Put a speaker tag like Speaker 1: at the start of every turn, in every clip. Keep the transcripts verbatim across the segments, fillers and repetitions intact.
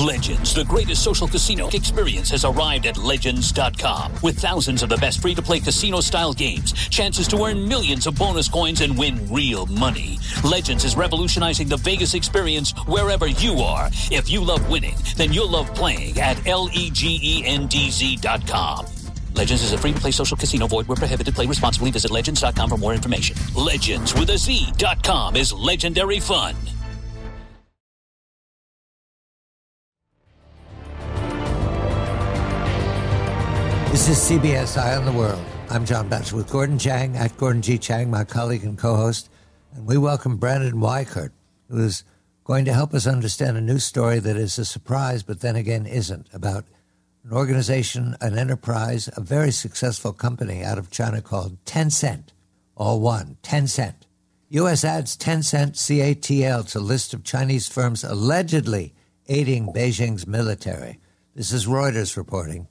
Speaker 1: Legends, the greatest social casino experience, has arrived at Legends dot com. With thousands of the best free-to-play casino-style games, chances to earn millions of bonus coins, and win real money. Legends is revolutionizing the Vegas experience wherever you are. If you love winning, then you'll love playing at L-E-G-E-N-D-Z dot com. Legends is a free-to-play social casino. Void where prohibited. Play responsibly. Visit Legends dot com for more information. Legends with a Z dot com is legendary fun.
Speaker 2: This is C B S Eye on the World. I'm John Batchelor with Gordon Chang, at Gordon G. Chang, my colleague and co-host. And we welcome Brandon Weichert, who is going to help us understand a new story that is a surprise, but then again isn't, about an organization, an enterprise, a very successful company out of China called Tencent. All one, Tencent. U S adds Tencent C A T L to list of Chinese firms allegedly aiding Beijing's military. This is Reuters reporting.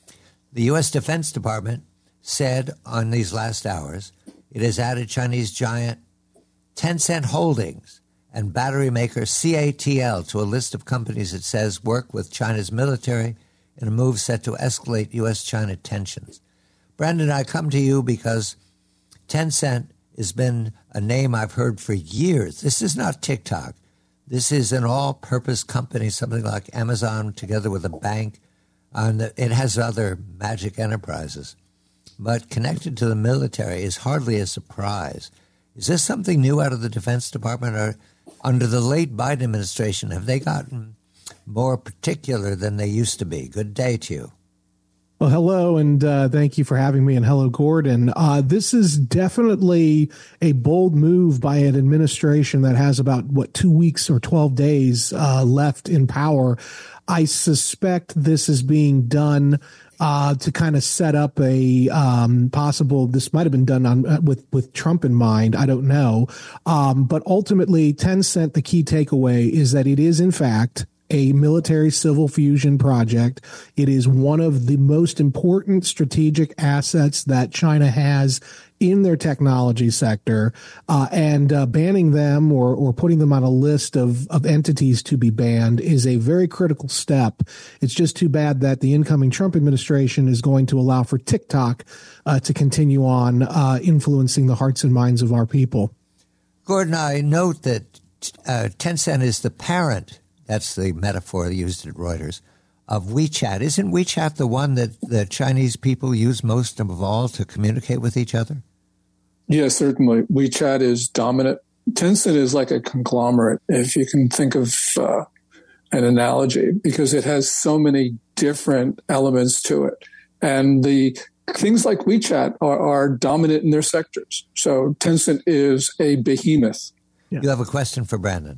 Speaker 2: The U S Defense Department said on these last hours it has added Chinese giant Tencent Holdings and battery maker C A T L to a list of companies it says work with China's military in a move set to escalate U S China tensions. Brandon, I come to you because Tencent has been a name I've heard for years. This is not TikTok. This is an all-purpose company, something like Amazon together with a bank. And it has other magic enterprises. But connected to the military is hardly a surprise. Is this something new out of the Defense Department? Or under the late Biden administration, have they gotten more particular than they used to be? Good day to you.
Speaker 3: Well, hello, and uh, thank you for having me, and hello, Gordon. Uh, this is definitely a bold move by an administration that has about, what, two weeks or twelve days uh, left in power. I suspect this is being done uh, to kind of set up a um, possible, this might have been done on, uh, with, with Trump in mind. I don't know. Um, but ultimately, Tencent, the key takeaway is that it is, in fact, a military civil fusion project. It is one of the most important strategic assets that China has in their technology sector, uh, and uh, banning them or, or putting them on a list of, of entities to be banned is a very critical step. It's just too bad that the incoming Trump administration is going to allow for TikTok uh, to continue on uh, influencing the hearts and minds of our people.
Speaker 2: Gordon, I note that uh, Tencent is the parent. That's the metaphor used at Reuters, of WeChat. Isn't WeChat the one that the Chinese people use most of all to communicate with each other?
Speaker 4: Yes, certainly. WeChat is dominant. Tencent is like a conglomerate, if you can think of uh, an analogy, because it has so many different elements to it. And the things like WeChat are, are dominant in their sectors. So Tencent is a behemoth.
Speaker 2: Yeah. You have a question for Brandon.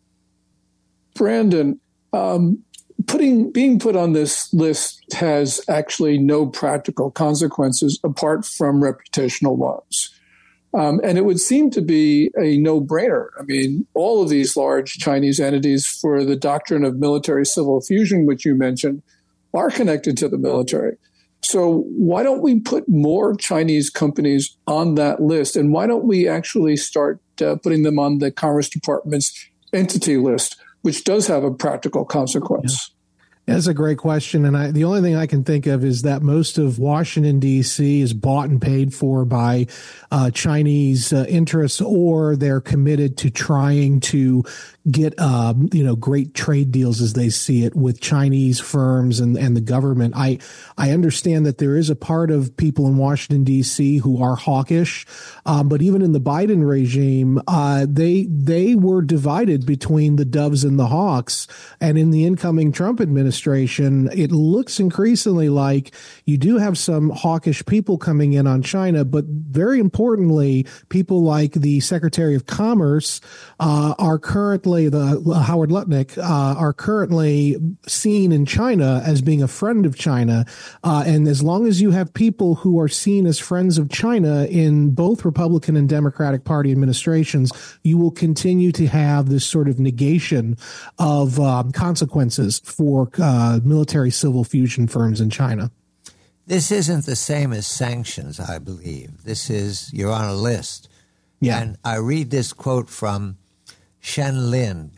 Speaker 4: Brandon, um, putting being put on this list has actually no practical consequences apart from reputational ones. Um, and it would seem to be a no-brainer. I mean, all of these large Chinese entities for the doctrine of military civil fusion, which you mentioned, are connected to the military. So why don't we put more Chinese companies on that list? And why don't we actually start uh, putting them on the Commerce Department's entity list, which does have a practical consequence?
Speaker 3: Yeah. That's a great question. And I, the only thing I can think of is that most of Washington, D C is bought and paid for by uh, Chinese uh, interests, or they're committed to trying to get, um, you know, great trade deals as they see it with Chinese firms and, and the government. I, I understand that there is a part of people in Washington, D C who are hawkish. Um, but even in the Biden regime, uh, they, they were divided between the doves and the hawks. And in the incoming Trump administration, it looks increasingly like you do have some hawkish people coming in on China, but very importantly, people like the Secretary of Commerce uh, are currently The uh, Howard Lutnick uh, are currently seen in China as being a friend of China. Uh, and as long as you have people who are seen as friends of China in both Republican and Democratic Party administrations, you will continue to have this sort of negation of um, consequences for uh, military civil fusion firms in China.
Speaker 2: This isn't the same as sanctions, I believe. This is, you're on a list.
Speaker 3: Yeah.
Speaker 2: And I read this quote from Shen Lin,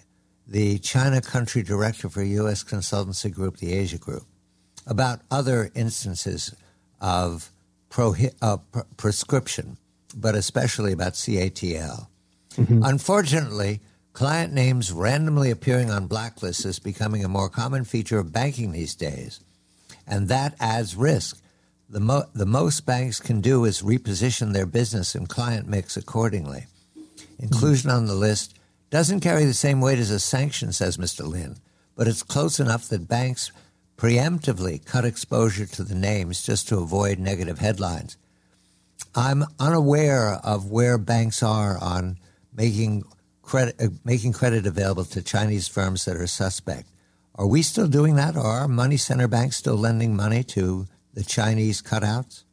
Speaker 2: the China country director for U S consultancy group, the Asia Group, about other instances of prohi- uh, pr- prescription, but especially about C A T L. Mm-hmm. Unfortunately, client names randomly appearing on blacklists is becoming a more common feature of banking these days, and that adds risk. The, mo- the most banks can do is reposition their business and client mix accordingly. Inclusion mm-hmm. on the list doesn't carry the same weight as a sanction, says Mister Lin, but it's close enough that banks preemptively cut exposure to the names just to avoid negative headlines. I'm unaware of where banks are on making credit uh, making credit available to Chinese firms that are suspect. Are we still doing that, or are money center banks still lending money to the Chinese cutouts?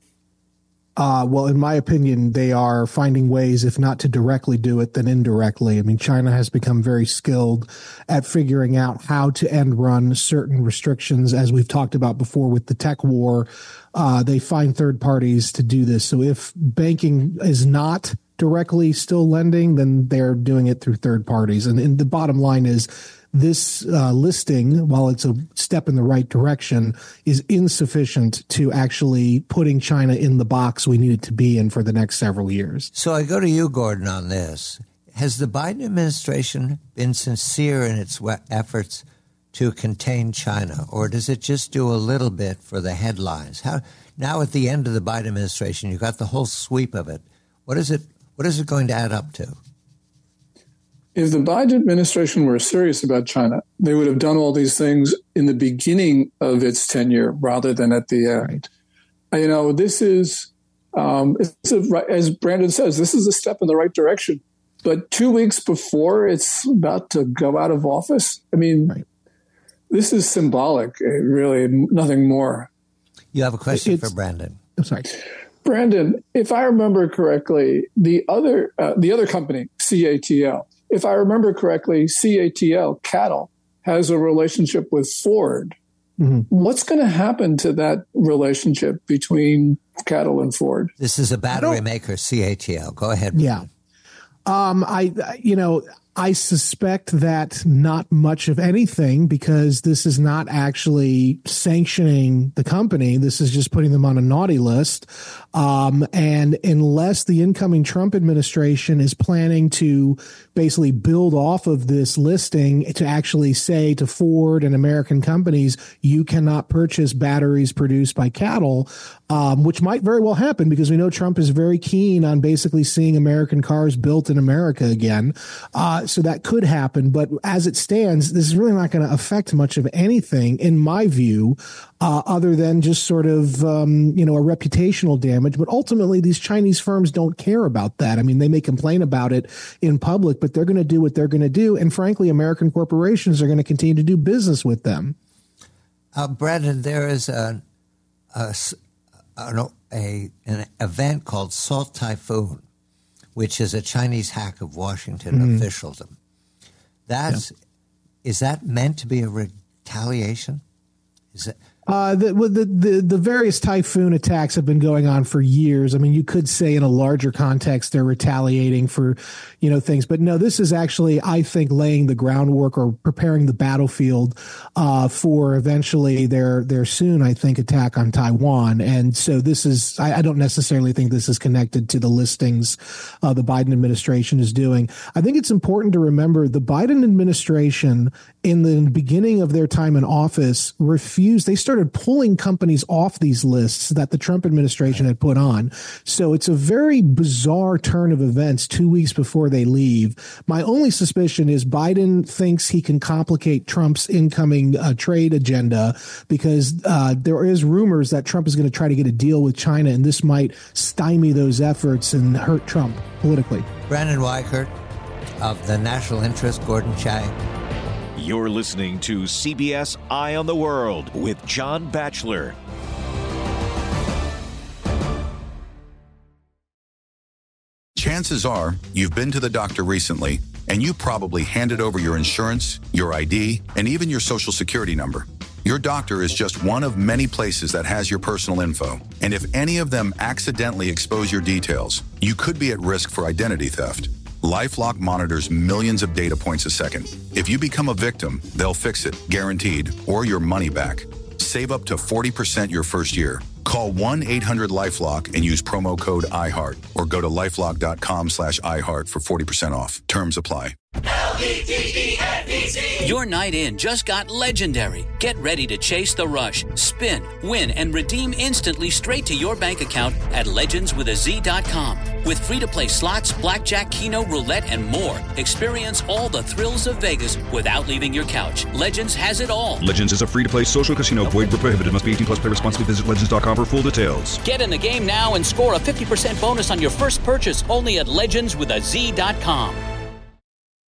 Speaker 3: Uh, well, in my opinion, they are finding ways, if not to directly do it, then indirectly. I mean, China has become very skilled at figuring out how to end run certain restrictions, as we've talked about before with the tech war. Uh, they find third parties to do this. So if banking is not directly still lending, then they're doing it through third parties. And, and the bottom line is, this uh, listing, while it's a step in the right direction, is insufficient to actually putting China in the box we need it to be in for the next several years.
Speaker 2: So I go to you, Gordon, on this. Has the Biden administration been sincere in its efforts to contain China, or does it just do a little bit for the headlines? How now at the end of the Biden administration, you've got the whole sweep of it. What is it? What is it going to add up to?
Speaker 4: If the Biden administration were serious about China, they would have done all these things in the beginning of its tenure rather than at the end. Right. You know, this is, um, it's a, as Brandon says, this is a step in the right direction. But two weeks before it's about to go out of office, I mean, right. This is symbolic, really, nothing more.
Speaker 2: You have a question
Speaker 3: it's,
Speaker 2: for Brandon.
Speaker 3: I'm sorry.
Speaker 4: Brandon, if I remember correctly, the other uh, the other company, C A T L, if I remember correctly, C A T L, Cattle, has a relationship with Ford. Mm-hmm. What's going to happen to that relationship between Cattle and Ford?
Speaker 2: This is a battery maker, C A T L. Go ahead.
Speaker 3: Yeah. Um, I, you know, I suspect that not much of anything, because this is not actually sanctioning the company. This is just putting them on a naughty list. Um, and unless the incoming Trump administration is planning to basically build off of this listing to actually say to Ford and American companies, you cannot purchase batteries produced by Cattle, um, which might very well happen, because we know Trump is very keen on basically seeing American cars built in America again. Uh, So that could happen. But as it stands, this is really not going to affect much of anything, in my view, uh, other than just sort of, um, you know, a reputational damage. But ultimately, these Chinese firms don't care about that. I mean, they may complain about it in public, but they're going to do what they're going to do. And frankly, American corporations are going to continue to do business with them.
Speaker 2: Uh, Brandon, there is a, a, a, a an event called Salt Typhoon, which is a Chinese hack of Washington mm-hmm. officialdom. That's yeah. Is that meant to be a retaliation? Is it?
Speaker 3: Uh, the, the the the various typhoon attacks have been going on for years. I mean, you could say in a larger context they're retaliating for, you know, things. But no, this is actually, I think, laying the groundwork or preparing the battlefield uh, for eventually their their soon, I think, attack on Taiwan. And so this is, I, I don't necessarily think this is connected to the listings uh, the Biden administration is doing. I think it's important to remember the Biden administration in the beginning of their time in office refused. They started pulling companies off these lists that the Trump administration had put on. So it's a very bizarre turn of events two weeks before they leave. My only suspicion is Biden thinks he can complicate Trump's incoming uh, trade agenda, because uh, there is rumors that Trump is going to try to get a deal with China, and this might stymie those efforts and hurt Trump politically.
Speaker 2: Brandon Weichert of the National Interest, Gordon Chang.
Speaker 5: You're listening to C B S Eye on the World with John Batchelor.
Speaker 6: Chances are you've been to the doctor recently, and you probably handed over your insurance, your I D, and even your social security number. Your doctor is just one of many places that has your personal info. And if any of them accidentally expose your details, you could be at risk for identity theft. LifeLock monitors millions of data points a second. If you become a victim, they'll fix it, guaranteed, or your money back. Save up to forty percent your first year. Call one eight hundred LifeLock and use promo code iHeart or go to lifelock.com slash iHeart for forty percent off. Terms apply.
Speaker 7: L E G E N D C.
Speaker 1: Your night in just got legendary. Get ready to chase the rush, spin, win, and redeem instantly straight to your bank account at legends with a z dot com. With free-to-play slots, blackjack, keno, roulette, and more, experience all the thrills of Vegas without leaving your couch. Legends has it all.
Speaker 8: Legends is a free-to-play social casino. Void where prohibited. Must be eighteen plus. Play responsibly. Visit legends dot com for full details.
Speaker 1: Get in the game now and score a fifty percent bonus on your first purchase only at legends with a z dot com.